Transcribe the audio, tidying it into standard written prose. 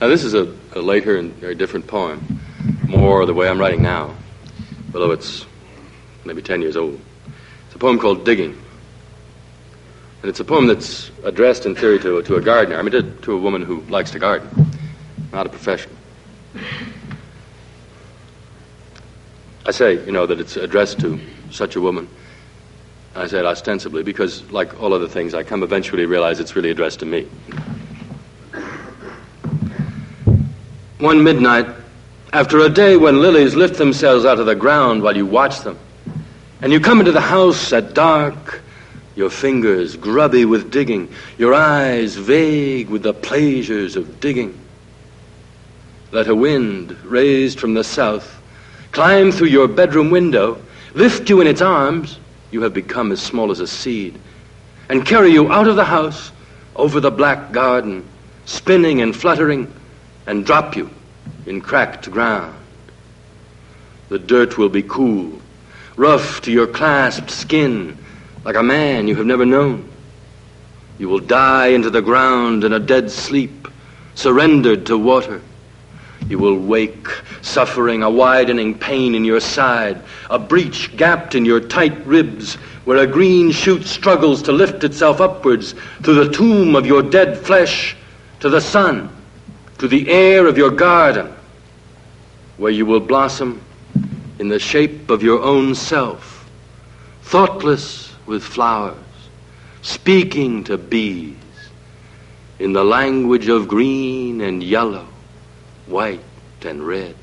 Now, this is a later and very different poem, more the way I'm writing now, although it's maybe 10 years old. It's a poem called Digging. And it's a poem that's addressed in theory to a gardener. I mean, to a woman who likes to garden, not a profession. I say, that it's addressed to such a woman. I say it ostensibly because, like all other things, I come eventually to realize it's really addressed to me. One midnight, after a day when lilies lift themselves out of the ground while you watch them, and you come into the house at dark, your fingers grubby with digging, your eyes vague with the pleasures of digging. Let a wind raised from the south climb through your bedroom window, lift you in its arms, you have become as small as a seed, and carry you out of the house, over the black garden, spinning and fluttering, and drop you in cracked ground. The dirt will be cool, rough to your clasped skin, like a man you have never known. You will die into the ground in a dead sleep, surrendered to water. You will wake, suffering a widening pain in your side, a breach gapped in your tight ribs, where a green shoot struggles to lift itself upwards through the tomb of your dead flesh, to the sun, to the air of your garden, where you will blossom in the shape of your own self, thoughtless with flowers, speaking to bees, in the language of green and yellow, white and red.